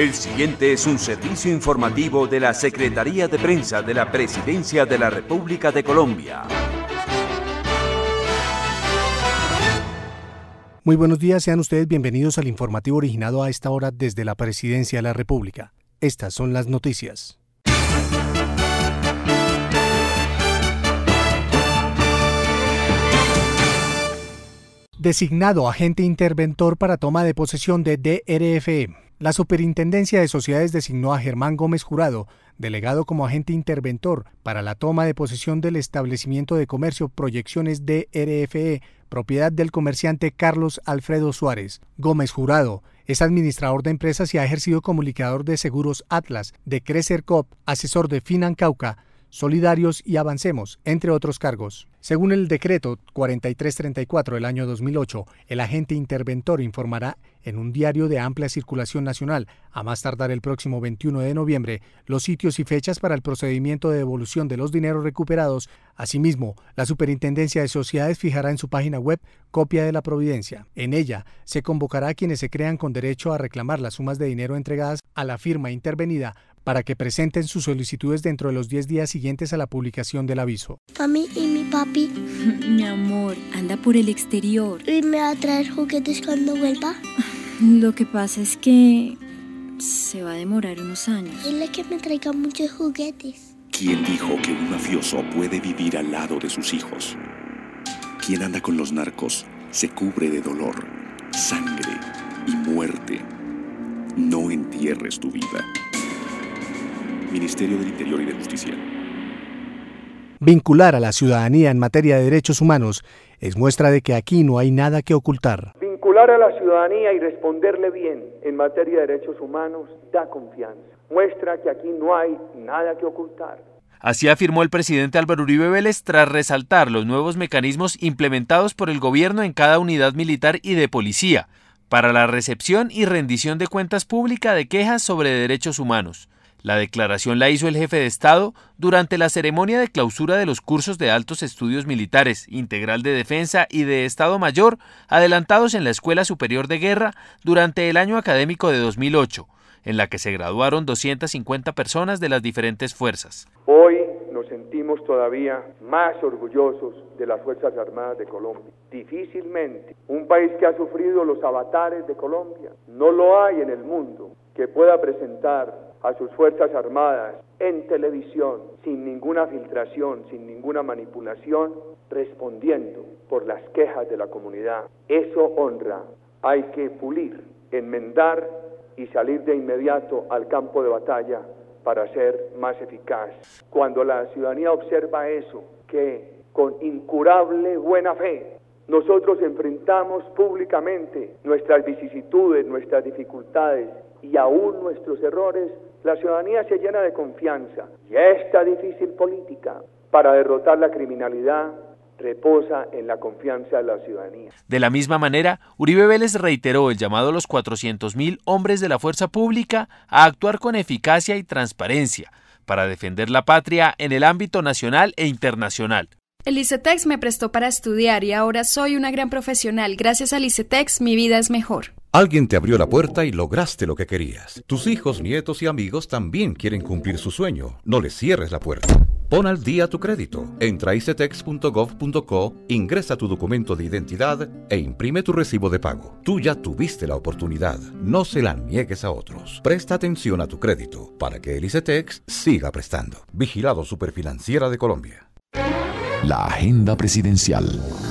El siguiente es un servicio informativo de la Secretaría de Prensa de la Presidencia de la República de Colombia. Muy buenos días, sean ustedes bienvenidos al informativo originado a esta hora desde la Presidencia de la República. Estas son las noticias. Designado agente interventor para toma de posesión de DRFE. La Superintendencia de Sociedades designó a Germán Gómez Jurado, delegado como agente interventor para la toma de posesión del establecimiento de comercio Proyecciones DRFE, propiedad del comerciante Carlos Alfredo Suárez. Gómez Jurado es administrador de empresas y ha ejercido como liquidador de seguros Atlas, de Crecer Coop, asesor de Financauca, Solidarios y Avancemos, entre otros cargos. Según el decreto 4334 del año 2008, el agente interventor informará en un diario de amplia circulación nacional, a más tardar el próximo 21 de noviembre, los sitios y fechas para el procedimiento de devolución de los dineros recuperados. Asimismo, la Superintendencia de Sociedades fijará en su página web copia de la providencia. En ella se convocará a quienes se crean con derecho a reclamar las sumas de dinero entregadas a la firma intervenida para que presenten sus solicitudes dentro de los 10 días siguientes a la publicación del aviso. Mami y mi papi. Mi amor, anda por el exterior. ¿Y me va a traer juguetes cuando vuelva? Lo que pasa es que se va a demorar unos años. Dile que me traiga muchos juguetes. ¿Quién dijo que un mafioso puede vivir al lado de sus hijos? Quien anda con los narcos se cubre de dolor, sangre y muerte. No entierres tu vida. Ministerio del Interior y de Justicia. Vincular a la ciudadanía en materia de derechos humanos es muestra de que aquí no hay nada que ocultar. Vincular a la ciudadanía y responderle bien en materia de derechos humanos da confianza. Muestra que aquí no hay nada que ocultar. Así afirmó el presidente Álvaro Uribe Vélez tras resaltar los nuevos mecanismos implementados por el gobierno en cada unidad militar y de policía para la recepción y rendición de cuentas públicas de quejas sobre derechos humanos. La declaración la hizo el jefe de Estado durante la ceremonia de clausura de los cursos de altos estudios militares, integral de defensa y de Estado Mayor, adelantados en la Escuela Superior de Guerra durante el año académico de 2008, en la que se graduaron 250 personas de las diferentes fuerzas. Hoy nos sentimos todavía más orgullosos de las Fuerzas Armadas de Colombia. Difícilmente un país que ha sufrido los avatares de Colombia, no lo hay en el mundo que pueda presentar a sus Fuerzas Armadas en televisión, sin ninguna filtración, sin ninguna manipulación, respondiendo por las quejas de la comunidad. Eso honra. Hay que pulir, enmendar y salir de inmediato al campo de batalla para ser más eficaz. Cuando la ciudadanía observa eso, que con incurable buena fe nosotros enfrentamos públicamente nuestras vicisitudes, nuestras dificultades y aún nuestros errores, la ciudadanía se llena de confianza. Y esta difícil política para derrotar la criminalidad reposa en la confianza de la ciudadanía. De la misma manera, Uribe Vélez reiteró el llamado a los 400.000 hombres de la fuerza pública a actuar con eficacia y transparencia para defender la patria en el ámbito nacional e internacional. El ICETEX me prestó para estudiar y ahora soy una gran profesional. Gracias al ICETEX mi vida es mejor. Alguien te abrió la puerta y lograste lo que querías. Tus hijos, nietos y amigos también quieren cumplir su sueño. No les cierres la puerta. Pon al día tu crédito. Entra a icetex.gov.co, ingresa tu documento de identidad e imprime tu recibo de pago. Tú ya tuviste la oportunidad. No se la niegues a otros. Presta atención a tu crédito para que el ICETEX siga prestando. Vigilado Superfinanciera de Colombia. La agenda presidencial.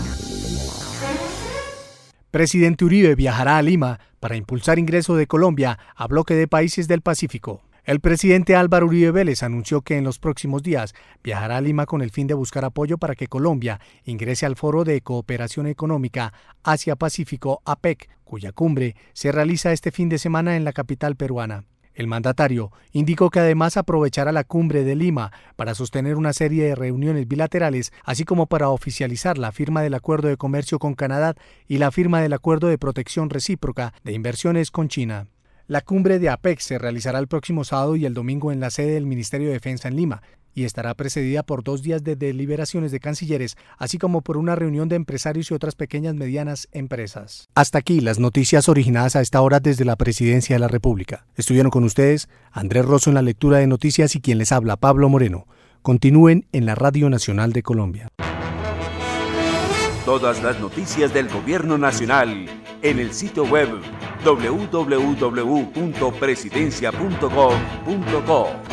Presidente Uribe viajará a Lima para impulsar ingreso de Colombia a bloque de países del Pacífico. El presidente Álvaro Uribe Vélez anunció que en los próximos días viajará a Lima con el fin de buscar apoyo para que Colombia ingrese al Foro de Cooperación Económica Asia-Pacífico APEC, cuya cumbre se realiza este fin de semana en la capital peruana. El mandatario indicó que además aprovechará la cumbre de Lima para sostener una serie de reuniones bilaterales, así como para oficializar la firma del Acuerdo de Comercio con Canadá y la firma del Acuerdo de Protección Recíproca de Inversiones con China. La cumbre de APEC se realizará el próximo sábado y el domingo en la sede del Ministerio de Defensa en Lima. y estará precedida por 2 días de deliberaciones de cancilleres, así como por una reunión de empresarios y otras pequeñas y medianas empresas. Hasta aquí las noticias originadas a esta hora desde la Presidencia de la República. Estuvieron con ustedes Andrés Rosso en la lectura de noticias y quien les habla, Pablo Moreno. Continúen en la Radio Nacional de Colombia. Todas las noticias del Gobierno Nacional en el sitio web www.presidencia.gov.co.